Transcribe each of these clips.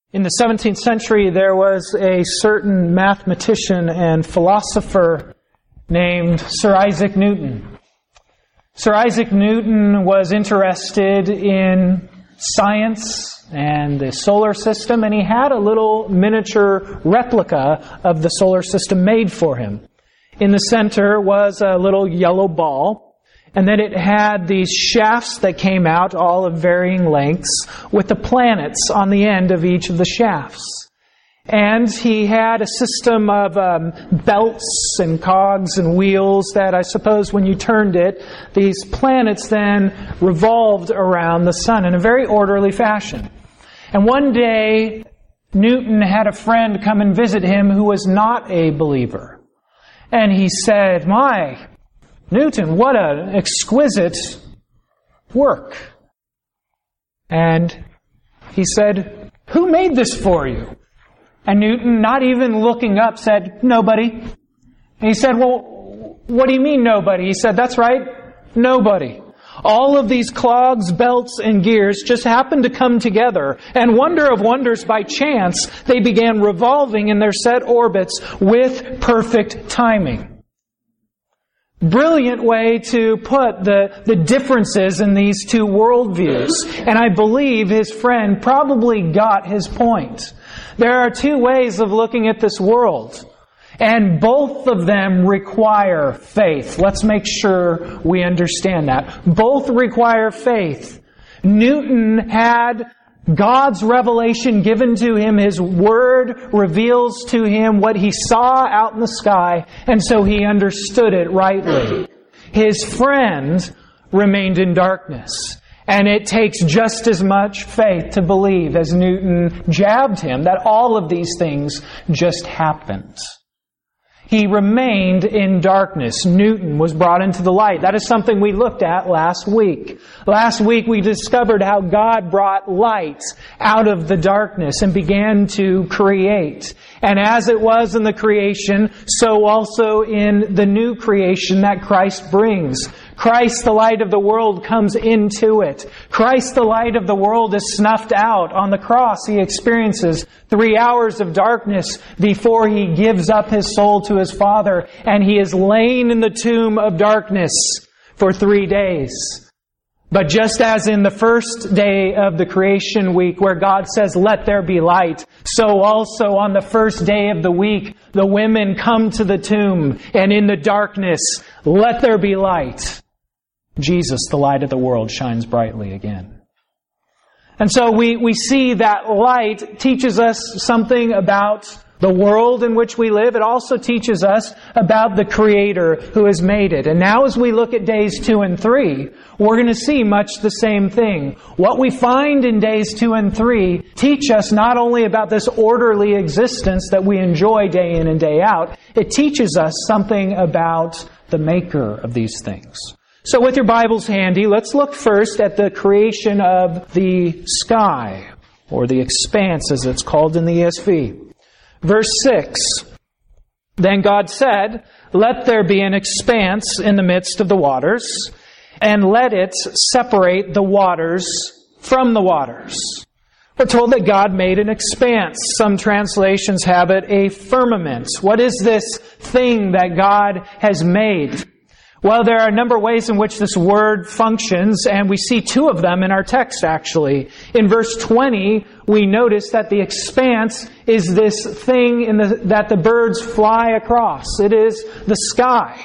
In the 17th century, there was a certain mathematician and philosopher named Sir Isaac Newton. Sir Isaac Newton was interested in science and the solar system, and he had a little miniature replica of the solar system made for him. In the center was a little yellow ball, and then it had these shafts that came out, all of varying lengths, with the planets on the end of each of the shafts. And he had a system of belts and cogs and wheels that I suppose when you turned it, these planets then revolved around the sun in a very orderly fashion. And one day, Newton had a friend come and visit him who was not a believer. And he said, "My, Newton, what an exquisite work." And he said, "Who made this for you?" And Newton, not even looking up, said, "Nobody." And he said, "Well, what do you mean nobody?" He said, "That's right, nobody. All of these clogs, belts, and gears just happened to come together, and wonder of wonders, by chance, they began revolving in their set orbits with perfect timing." Brilliant way to put the differences in these two worldviews. And I believe his friend probably got his point. There are two ways of looking at this world, and both of them require faith. Let's make sure we understand that. Both require faith. Newton had God's revelation given to him. His Word reveals to him what he saw out in the sky, and so he understood it rightly. His friend remained in darkness. And it takes just as much faith to believe as Newton jabbed him that all of these things just happened. He remained in darkness. Newton was brought into the light. That is something we looked at last week. Last week we discovered how God brought light out of the darkness and began to create. And as it was in the creation, so also in the new creation that Christ brings. Christ, the light of the world, comes into it. Christ, the light of the world, is snuffed out. On the cross, He experiences 3 hours of darkness before He gives up His soul to His Father, and He is lain in the tomb of darkness for 3 days. But just as in the first day of the creation week, where God says, "Let there be light," so also on the first day of the week, the women come to the tomb, and in the darkness, "Let there be light." Jesus, the light of the world, shines brightly again. And so we see that light teaches us something about the world in which we live. It also teaches us about the Creator who has made it. And now as we look at days 2 and 3, we're going to see much the same thing. What we find in days 2 and 3 teach us not only about this orderly existence that we enjoy day in and day out, it teaches us something about the Maker of these things. So with your Bibles handy, let's look first at the creation of the sky, or the expanse as it's called in the ESV. Verse 6, "Then God said, 'Let there be an expanse in the midst of the waters, and let it separate the waters from the waters.'" We're told that God made an expanse. Some translations have it a firmament. What is this thing that God has made? Well, there are a number of ways in which this word functions, and we see 2 of them in our text, actually. In verse 20, we notice that the expanse is this thing that the birds fly across. It is the sky.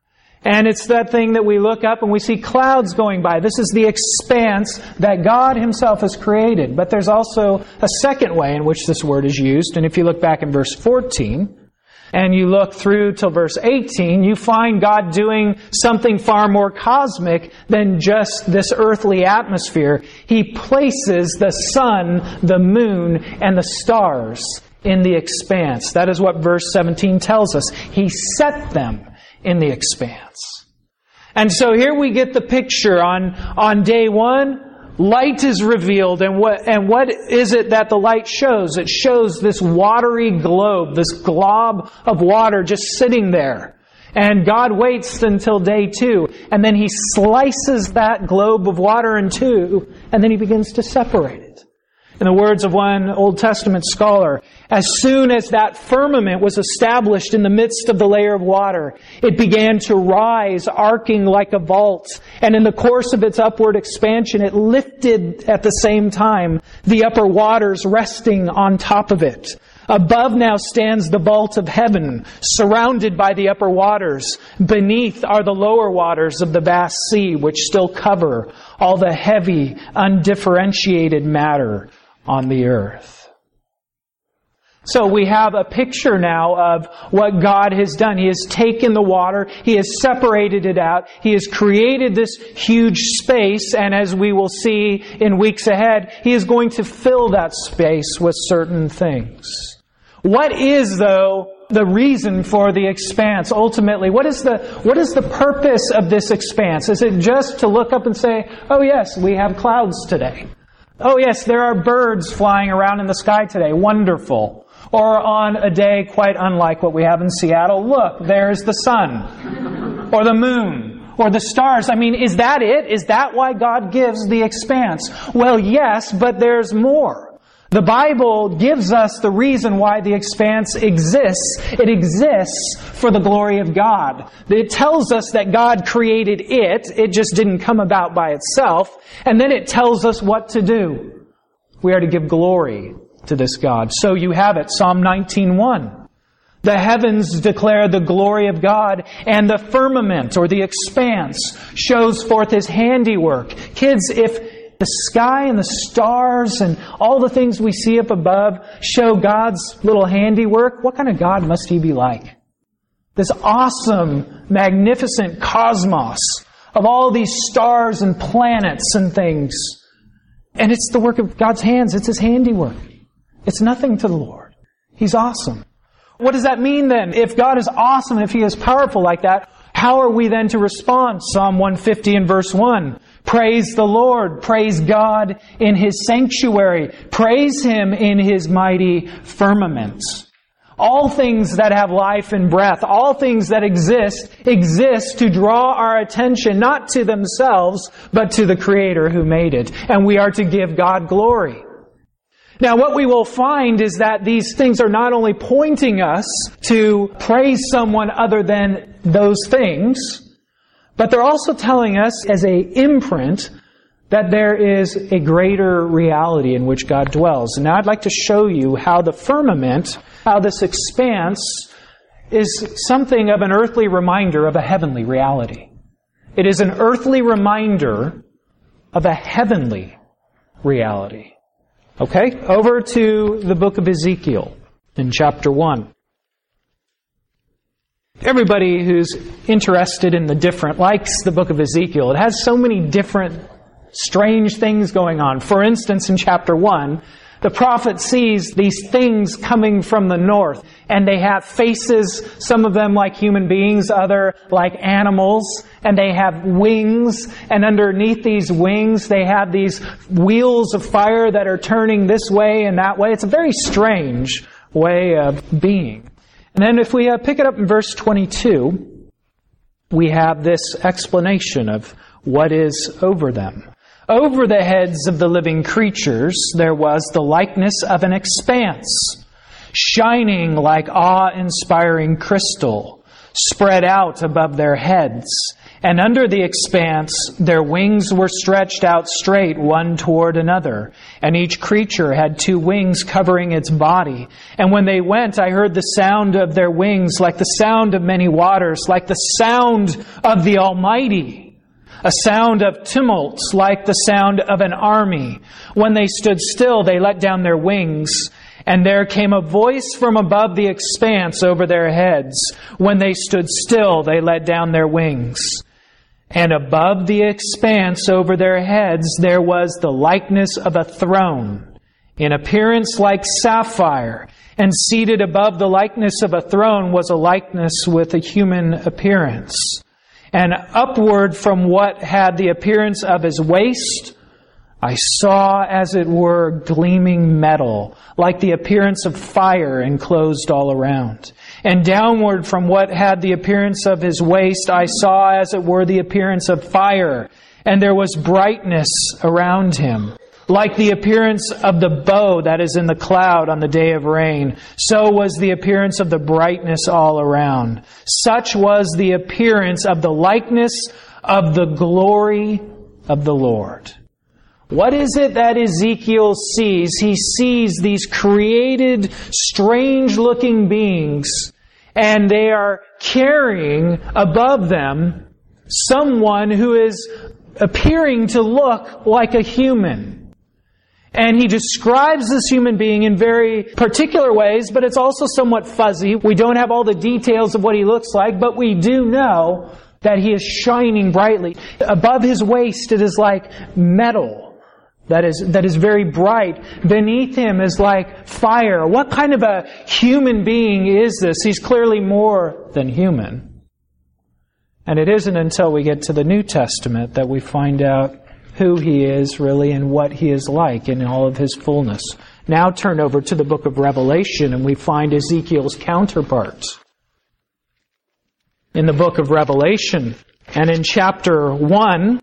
And it's that thing that we look up and we see clouds going by. This is the expanse that God Himself has created. But there's also a second way in which this word is used. And if you look back in verse 14, and you look through till verse 18, you find God doing something far more cosmic than just this earthly atmosphere. He places the sun, the moon, and the stars in the expanse. That is what verse 17 tells us. He set them in the expanse. And so here we get the picture. On day 1, light is revealed, and what is it that the light shows? It shows this watery globe, this glob of water just sitting there. And God waits until day 2, and then He slices that globe of water in 2, and then He begins to separate it. In the words of one Old Testament scholar, as soon as that firmament was established in the midst of the layer of water, it began to rise, arcing like a vault. And in the course of its upward expansion, it lifted at the same time the upper waters resting on top of it. Above now stands the vault of heaven, surrounded by the upper waters. Beneath are the lower waters of the vast sea, which still cover all the heavy, undifferentiated matter on the earth. So we have a picture now of what God has done. He has taken the water, He has separated it out, He has created this huge space, and as we will see in weeks ahead, He is going to fill that space with certain things. What is, though, the reason for the expanse? Ultimately, what is the purpose of this expanse? Is it just to look up and say, oh yes, we have clouds today? Oh yes, there are birds flying around in the sky today. Wonderful. Or on a day quite unlike what we have in Seattle, look, there's the sun. Or the moon. Or the stars. I mean, is that it? Is that why God gives the expanse? Well, yes, but there's more. The Bible gives us the reason why the expanse exists. It exists for the glory of God. It tells us that God created it. It just didn't come about by itself. And then it tells us what to do. We are to give glory to this God. So you have it, Psalm 19:1. The heavens declare the glory of God, and the firmament, or the expanse, shows forth His handiwork. Kids, if the sky and the stars and all the things we see up above show God's little handiwork, what kind of God must He be like? This awesome, magnificent cosmos of all these stars and planets and things. And it's the work of God's hands. It's His handiwork. It's nothing to the Lord. He's awesome. What does that mean then? If God is awesome, if He is powerful like that, how are we then to respond? Psalm 150 and verse 1. Praise the Lord. Praise God in His sanctuary. Praise Him in His mighty firmament. All things that have life and breath, all things that exist to draw our attention not to themselves, but to the Creator who made it. And we are to give God glory. Now, what we will find is that these things are not only pointing us to praise someone other than those things, but they're also telling us as an imprint that there is a greater reality in which God dwells. And now I'd like to show you how the firmament, how this expanse, is something of an earthly reminder of a heavenly reality. It is an earthly reminder of a heavenly reality. Okay, over to the book of Ezekiel in chapter 1. Everybody who's interested in the different likes the book of Ezekiel. It has so many different strange things going on. For instance, in chapter 1, the prophet sees these things coming from the north, and they have faces, some of them like human beings, other like animals, and they have wings, and underneath these wings they have these wheels of fire that are turning this way and that way. It's a very strange way of being. And then if we pick it up in verse 22, we have this explanation of what is over them. Over the heads of the living creatures there was the likeness of an expanse, shining like awe-inspiring crystal, spread out above their heads. And under the expanse their wings were stretched out straight one toward another, and each creature had 2 wings covering its body. And when they went, I heard the sound of their wings like the sound of many waters, like the sound of the Almighty. A sound of tumults like the sound of an army. When they stood still, they let down their wings, and there came a voice from above the expanse over their heads. When they stood still, they let down their wings. And above the expanse over their heads there was the likeness of a throne, in appearance like sapphire, and seated above the likeness of a throne was a likeness with a human appearance. And upward from what had the appearance of his waist, I saw, as it were, gleaming metal, like the appearance of fire enclosed all around. And downward from what had the appearance of his waist, I saw, as it were, the appearance of fire. And there was brightness around him, Like the appearance of the bow that is in the cloud on the day of rain, so was the appearance of the brightness all around. Such was the appearance of the likeness of the glory of the Lord. What is it that Ezekiel sees? He sees these created, strange-looking beings, and they are carrying above them someone who is appearing to look like a human. And he describes this human being in very particular ways, but it's also somewhat fuzzy. We don't have all the details of what he looks like, but we do know that he is shining brightly. Above his waist, it is like metal that is very bright. Beneath him is like fire. What kind of a human being is this? He's clearly more than human. And it isn't until we get to the New Testament that we find out who he is really and what he is like in all of his fullness. Now turn over to the book of Revelation and we find Ezekiel's counterpart. In the book of Revelation and in chapter 1,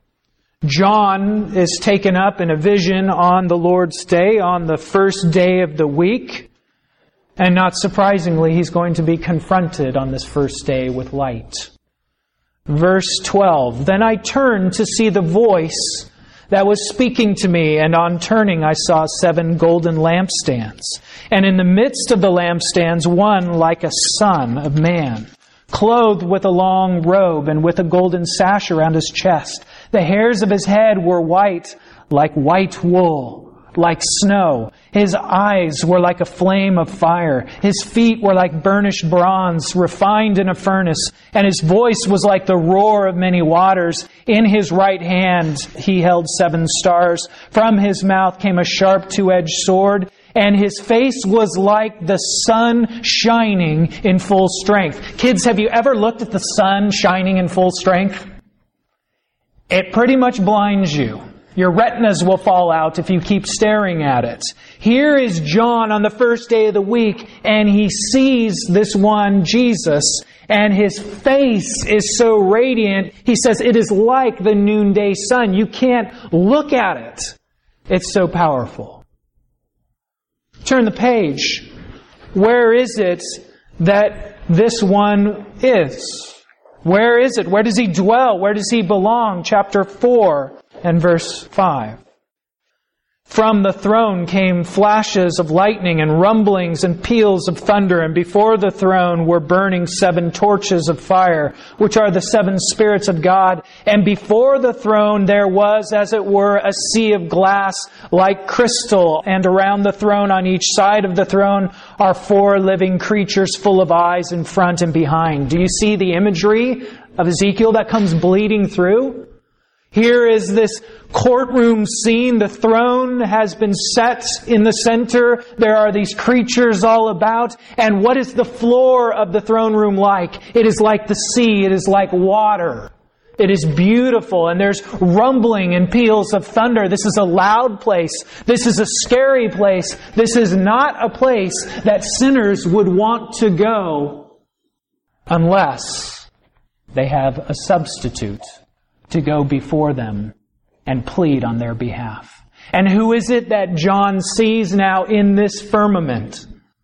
John is taken up in a vision on the Lord's Day, on the first day of the week. And not surprisingly, he's going to be confronted on this first day with light. Verse 12, Then I turned to see the voice that was speaking to me, and on turning I saw 7 golden lampstands. And in the midst of the lampstands, one like a son of man, clothed with a long robe and with a golden sash around his chest. The hairs of his head were white, like white wool, like snow. His eyes were like a flame of fire. His feet were like burnished bronze, refined in a furnace. And his voice was like the roar of many waters. In his right hand he held 7 stars. From his mouth came a sharp 2-edged sword. And his face was like the sun shining in full strength. Kids, have you ever looked at the sun shining in full strength? It pretty much blinds you. Your retinas will fall out if you keep staring at it. Here is John on the first day of the week, and he sees this one, Jesus, and his face is so radiant. He says it is like the noonday sun. You can't look at it. It's so powerful. Turn the page. Where is it that this one is? Where is it? Where does he dwell? Where does he belong? Chapter 4 and verse 5. From the throne came flashes of lightning and rumblings and peals of thunder, and before the throne were burning 7 torches of fire, which are the 7 spirits of God. And before the throne there was, as it were, a sea of glass like crystal, and around the throne on each side of the throne are 4 living creatures full of eyes in front and behind. Do you see the imagery of Ezekiel that comes bleeding through? Here is this courtroom scene. The throne has been set in the center. There are these creatures all about. And what is the floor of the throne room like? It is like the sea. It is like water. It is beautiful. And there's rumbling and peals of thunder. This is a loud place. This is a scary place. This is not a place that sinners would want to go unless they have a substitute to go before them and plead on their behalf. And who is it that John sees now in this firmament?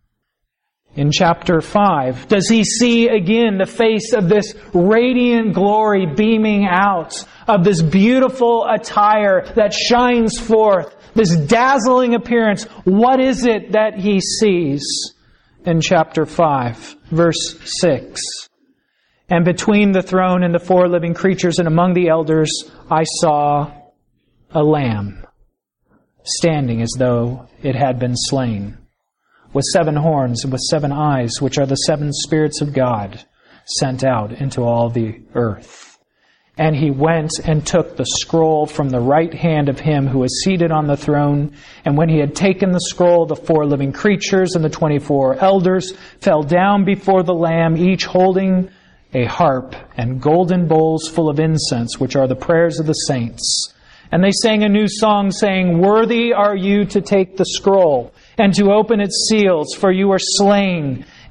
In chapter 5, does he see again the face of this radiant glory beaming out, of this beautiful attire that shines forth, this dazzling appearance? What is it that he sees? In chapter 5, verse 6. And between the throne and the 4 living creatures and among the elders, I saw a lamb standing as though it had been slain, with 7 horns and with 7 eyes, which are the 7 spirits of God sent out into all the earth. And he went and took the scroll from the right hand of him who was seated on the throne. And when he had taken the scroll, the 4 living creatures and the 24 elders fell down before the Lamb, each holding a harp and golden bowls full of incense, which are the prayers of the saints. And they sang a new song, saying, Worthy are you to take the scroll and to open its seals, for you are slain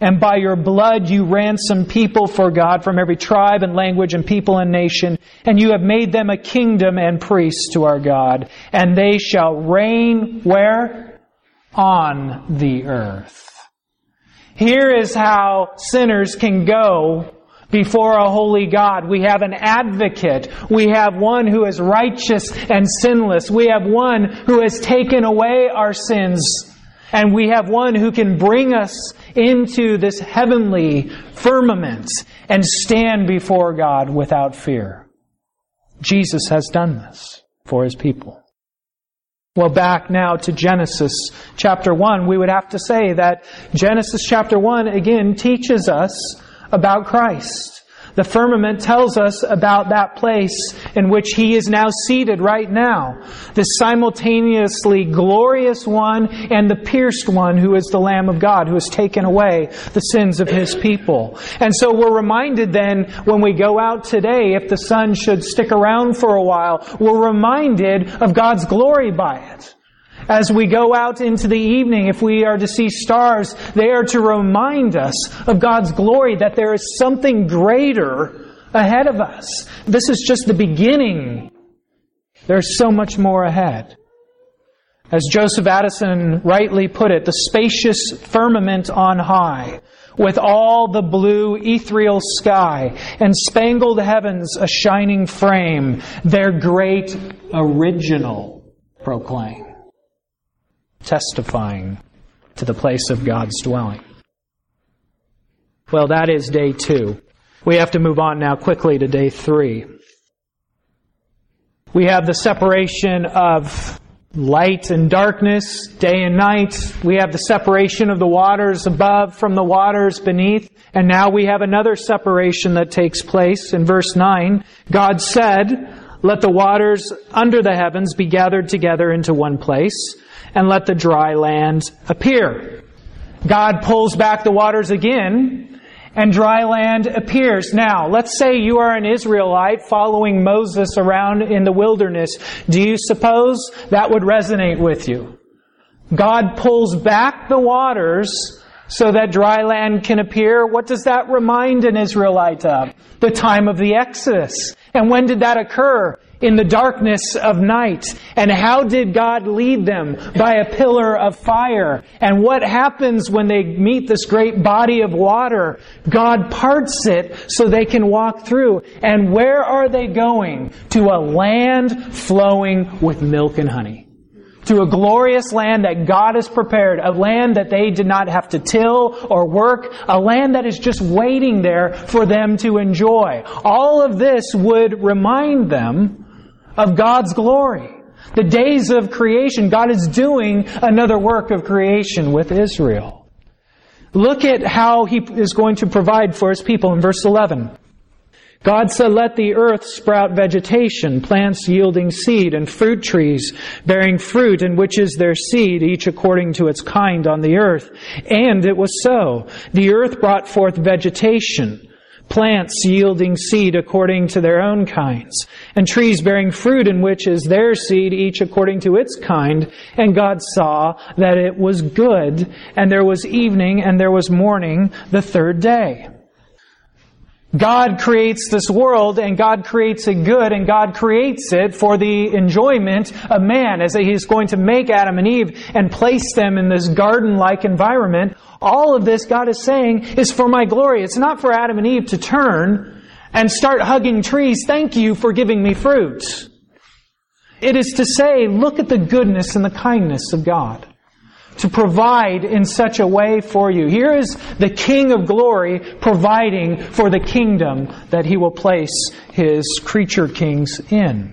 And by your blood you ransomed people for God from every tribe and language and people and nation. And you have made them a kingdom and priests to our God. And they shall reign where? On the earth. Here is how sinners can go before a holy God. We have an advocate. We have one who is righteous and sinless. We have one who has taken away our sins. And we have one who can bring us into this heavenly firmament and stand before God without fear. Jesus has done this for His people. Well, back now to Genesis chapter 1, we would have to say that Genesis chapter 1 again teaches us about Christ. The firmament tells us about that place in which He is now seated right now. The simultaneously glorious one and the pierced one who is the Lamb of God, who has taken away the sins of His people. And so we're reminded then when we go out today, if the sun should stick around for a while, we're reminded of God's glory by it. As we go out into the evening, if we are to see stars, they are to remind us of God's glory, that there is something greater ahead of us. This is just the beginning. There's so much more ahead. As Joseph Addison rightly put it, the spacious firmament on high, with all the blue ethereal sky and spangled heavens a shining frame, their great original proclaim, testifying to the place of God's dwelling. Well, that is day 2. We have to move on now quickly to day 3. We have the separation of light and darkness, day and night. We have the separation of the waters above from the waters beneath. And now we have another separation that takes place. In verse 9, God said, "Let the waters under the heavens be gathered together into one place, and let the dry land appear." God pulls back the waters again, and dry land appears. Now, let's say you are an Israelite following Moses around in the wilderness. Do you suppose that would resonate with you? God pulls back the waters so that dry land can appear. What does that remind an Israelite of? The time of the Exodus. And when did that occur? In the darkness of night. And how did God lead them? By a pillar of fire. And what happens when they meet this great body of water? God parts it so they can walk through. And where are they going? To a land flowing with milk and honey. To a glorious land that God has prepared, a land that they did not have to till or work, a land that is just waiting there for them to enjoy. All of this would remind them of God's glory. The days of creation, God is doing another work of creation with Israel. Look at how He is going to provide for His people in verse 11. God said, "Let the earth sprout vegetation, plants yielding seed, and fruit trees bearing fruit, in which is their seed, each according to its kind on the earth." And it was so. The earth brought forth vegetation, plants yielding seed according to their own kinds, and trees bearing fruit, in which is their seed, each according to its kind. And God saw that it was good, and there was evening, and there was morning, the third day. God creates this world, and God creates it good, and God creates it for the enjoyment of man, as He's going to make Adam and Eve and place them in this garden-like environment. All of this, God is saying, is for my glory. It's not for Adam and Eve to turn and start hugging trees. Thank you for giving me fruit. It is to say, look at the goodness and the kindness of God, to provide in such a way for you. Here is the King of glory providing for the kingdom that He will place His creature kings in.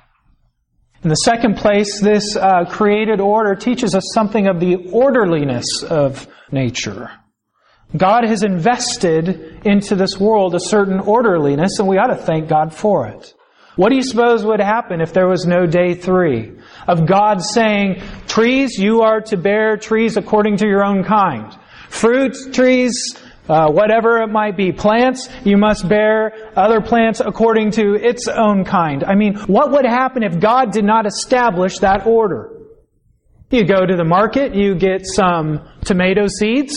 In the second place, this created order teaches us something of the orderliness of nature. God has invested into this world a certain orderliness, and we ought to thank God for it. What do you suppose would happen if there was no day 3? Of God saying, trees, you are to bear trees according to your own kind. Fruit trees, whatever it might be. Plants, you must bear other plants according to its own kind. I mean, what would happen if God did not establish that order? You go to the market, you get some tomato seeds,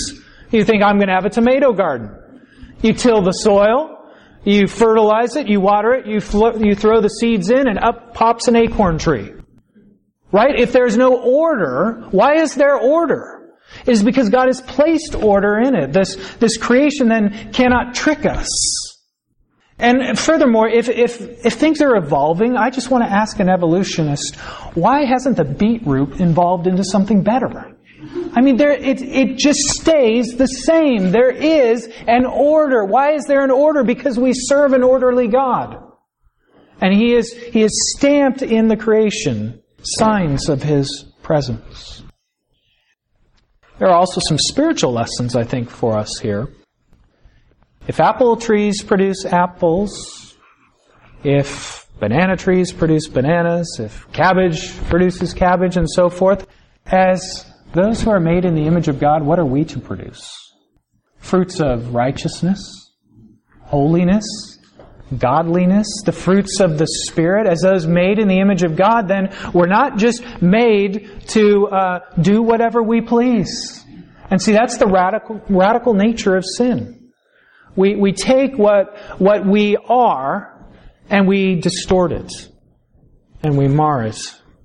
You think, I'm going to have a tomato garden. You till the soil, you fertilize it, you water it, you throw the seeds in, and up pops an acorn tree. Right? If there's no order, why is there order? It is because God has placed order in it. This creation then cannot trick us. And furthermore, if things are evolving, I just want to ask an evolutionist, why hasn't the beetroot evolved into something better? I mean, it just stays the same. There is an order. Why is there an order? Because we serve an orderly God. And He is stamped in the creation signs of His presence. There are also some spiritual lessons, I think, for us here. If apple trees produce apples, if banana trees produce bananas, if cabbage produces cabbage, and so forth, as those who are made in the image of God, what are we to produce? Fruits of righteousness, holiness, godliness, the fruits of the Spirit. As those made in the image of God, then we're not just made to do whatever we please. And see, that's the radical nature of sin. We take what we are and we distort it and we mar it.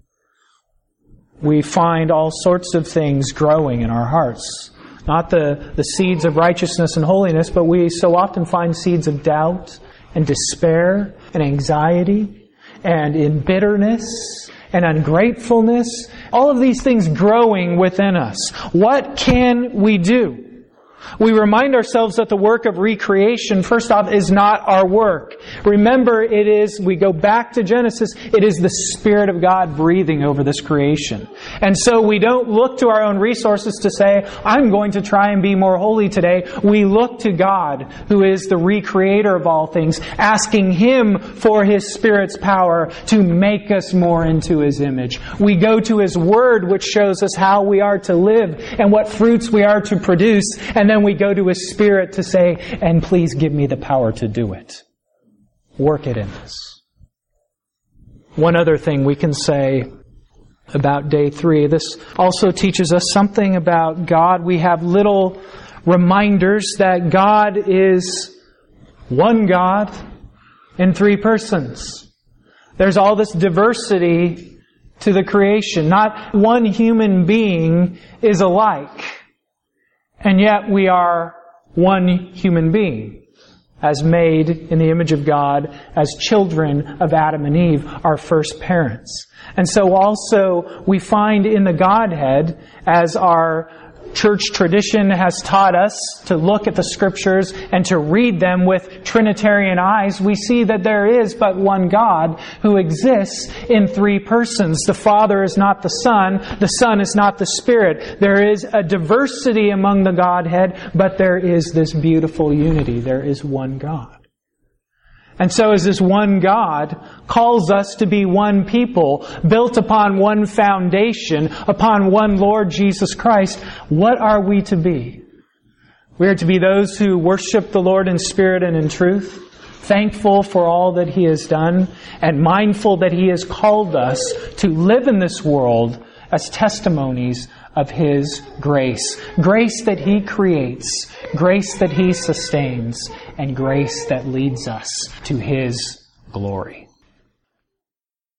We find all sorts of things growing in our hearts. Not the seeds of righteousness and holiness, but we so often find seeds of doubt and despair and anxiety and in bitterness and ungratefulness. All of these things growing within us. What can we do? We remind ourselves that the work of recreation, first off, is not our work. Remember, we go back to Genesis, it is the Spirit of God breathing over this creation. And so we don't look to our own resources to say, I'm going to try and be more holy today. We look to God, who is the recreator of all things, asking Him for His Spirit's power to make us more into His image. We go to His Word, which shows us how we are to live and what fruits we are to produce, and then we go to His Spirit to say, and please give me the power to do it. Work it in us. One other thing we can say about day 3, this also teaches us something about God. We have little reminders that God is one God in 3 persons. There's all this diversity to the creation. Not one human being is alike. And yet we are one human being, as made in the image of God, as children of Adam and Eve, our first parents. And so also we find in the Godhead, as our church tradition has taught us to look at the Scriptures and to read them with Trinitarian eyes, we see that there is but one God who exists in 3 persons. The Father is not the Son is not the Spirit. There is a diversity among the Godhead, but there is this beautiful unity. There is one God. And so as this one God calls us to be one people, built upon one foundation, upon one Lord Jesus Christ, what are we to be? We are to be those who worship the Lord in spirit and in truth, thankful for all that He has done, and mindful that He has called us to live in this world as testimonies of His grace. Grace that He creates, grace that He sustains, and grace that leads us to His glory.